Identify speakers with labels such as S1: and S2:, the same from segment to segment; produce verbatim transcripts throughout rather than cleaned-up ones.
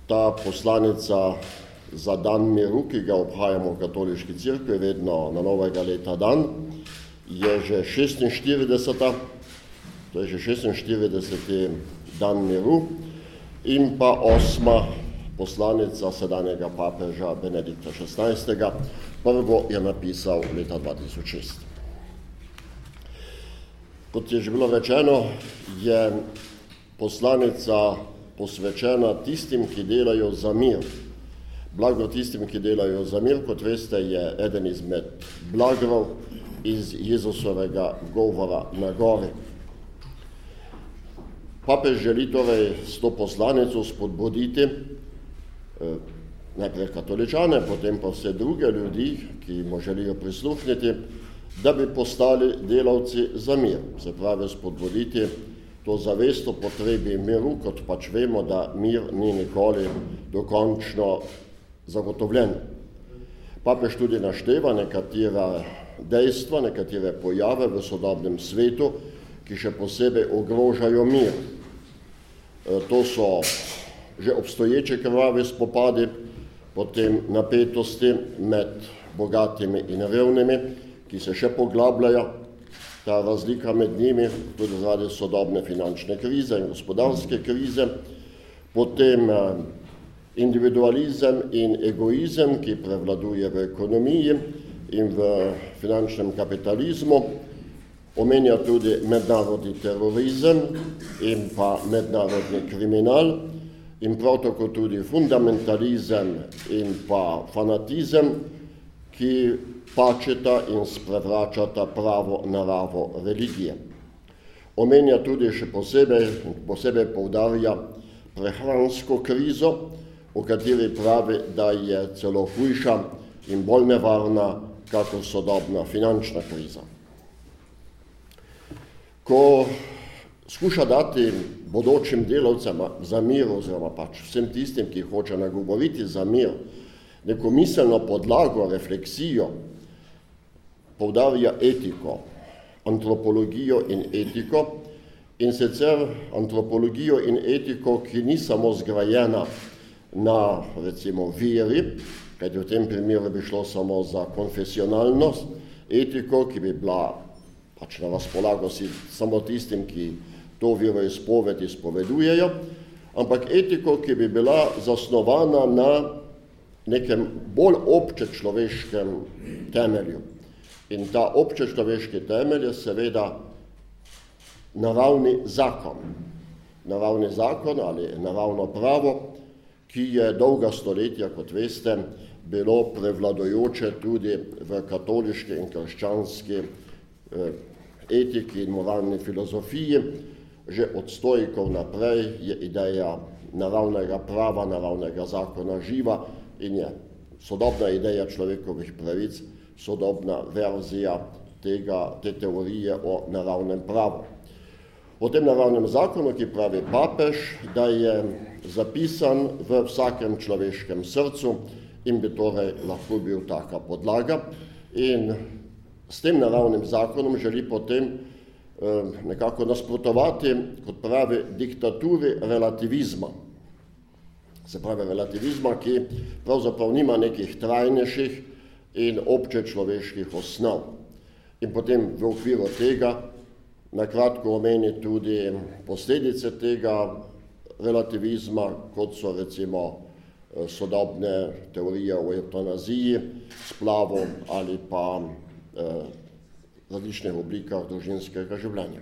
S1: ta poslanica za dan miru, ki ga obhajamo v katoliški cerkvi, vedno na novega leta dan, je že šestinštirideseta, to je že šestinštirideseti dan miru in pa osma poslanica sedanjega papeža Benedikta šestnajstega. Prvo je napisal leta dva tisoč šest. Kot je že bilo rečeno, je poslanica posvečena tistim, ki delajo za mir. Blagor tistim, ki delajo za mir, kot veste, je eden izmed blagorov iz Jezusovega govora na gori. Papež želi torej s to poslanico spodbuditi eh, najprej katoličane, potem pa vse druge ljudi, ki mu želijo prisluhniti, da bi postali delavci za mir. Se pravi, spodbuditi to zavest o potrebi miru, kot pač vemo, da mir ni nikoli dokončno zagotovljen. Papež tudi našteva nekatera dejstva, nekatere pojave v sodobnem svetu, ki še posebej ogrožajo mir. To so že obstoječe krvavi spopadi, potem napetosti med bogatimi in revnimi, ki se še poglabljajo, ta razlika med njimi, tudi zaradi sodobne finančne krize in gospodarske krize, potem individualizem in egoizem, ki prevladuje v ekonomiji in v finančnem kapitalizmu, omenja tudi mednarodni terorizem in pa mednarodni kriminal in prav tako tudi fundamentalizem in pa fanatizem, ki pačeta in sprevračata pravo naravo religije. Omenja tudi še posebej, posebej poudarja prehransko krizo, o kateri pravi, da je celo hujša in bolj nevarna kakor sodobna finančna kriza. Ko skuša dati bodočim delavcem za mir, oziroma pač vsem tistim, ki hoče nagovoriti za mir, neko miselno podlago, refleksijo, poudarja etiko, antropologijo in etiko, in sicer antropologijo in etiko, ki ni samo zgrajena na, recimo, veri, kajti v tem primeru bi šlo samo za konfesionalnost, etiko, ki bi bila pač na razpolago si samo tistim, ki to veroizpoved izpovedujejo, ampak etiko, ki bi bila zasnovana na nekem bolj občečloveškem temelju. In ta občečloveški temelj je seveda naravni zakon. Naravni zakon ali naravno pravo, ki je dolga stoletja, kot veste, bilo prevladojoče tudi v katoliški in krščanski etiki in moralni filozofiji. Že od stoikov naprej je ideja naravnega prava, naravnega zakona živa in je sodobna ideja človekovih pravic, sodobna verzija tega, te teorije o naravnem pravu. O tem naravnem zakonu, ki pravi papež, da je zapisan v vsakem človeškem srcu in bi torej lahko bil taka podlaga. In s tem naravnim zakonom želi potem eh, nekako nasprotovati, kot pravi, diktaturi relativizma. Se pravi relativizma, ki pravzaprav nima nekih trajnejših in obče človeških osnov. In potem v okviru tega na kratko omeni tudi posledice tega relativizma, kot so recimo sodobne teorije o eutanaziji, splavu ali pa eh, različnih oblikah družinskega življenja.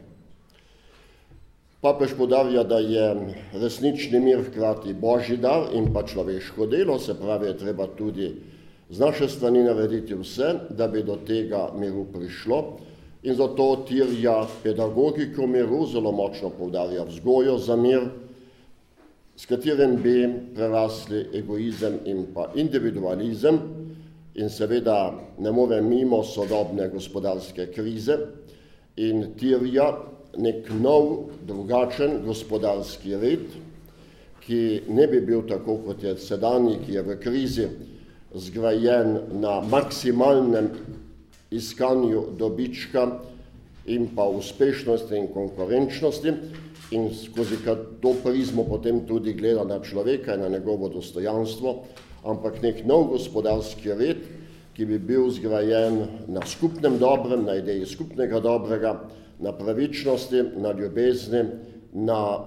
S1: Papež poudarja, da je resnični mir hkrati božji dar in pa človeško delo, se pravi, je treba tudi z naše strani narediti vse, da bi do tega miru prišlo, in zato terja pedagogiko miru, zelo močno poudarja vzgojo za mir, s katerim bi prerasli egoizem in pa individualizem, in seveda ne more mimo sodobne gospodarske krize in terja nek nov, drugačen gospodarski red, ki ne bi bil tako, kot je sedanji, ki je v krizi, zgrajen na maksimalnem iskanju dobička in pa uspešnosti in konkurenčnosti in skozi to prizmo potem tudi gleda na človeka in na njegovo dostojanstvo, ampak nek nov gospodarski red, ki bi bil zgrajen na skupnem dobrem, na ideji skupnega dobrega, na pravičnosti, na ljubezni, na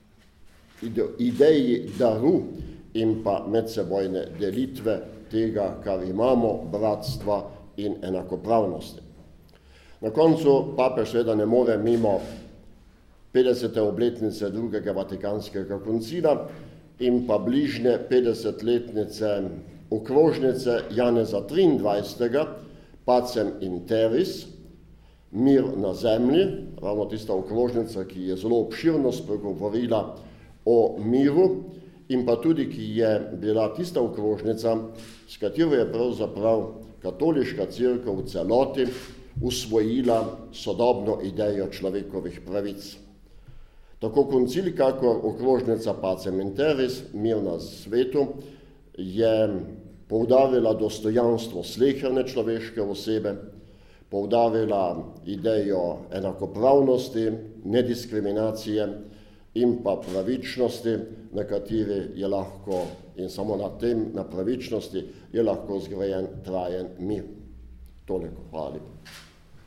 S1: ideji daru in pa medsebojne delitve tega, kar imamo, bratstva in enakopravnosti. Na koncu papež seveda ne more mimo petdesete obletnice drugega Vatikanskega koncila in pa bližnje petdesetletnice okrožnice Janeza triindvajsetega, Pacem in Terris, mir na zemlji, ravno tista okrožnica, ki je zelo obširno spregovorila o miru in pa tudi, ki je bila tista okrožnica, s katero je pravzaprav katoliška cerkev v celoti usvojila sodobno idejo človekovih pravic. Tako koncil, kakor okrožnica Pacem in Terris, mir na svetu, je poudarila dostojanstvo sleherne človeške osebe, poudarila idejo enakopravnosti, nediskriminacije in pa pravičnosti, na kateri je lahko in samo na tem, na pravičnosti, je lahko zgrajen trajen mir. Toliko, hvala lepa.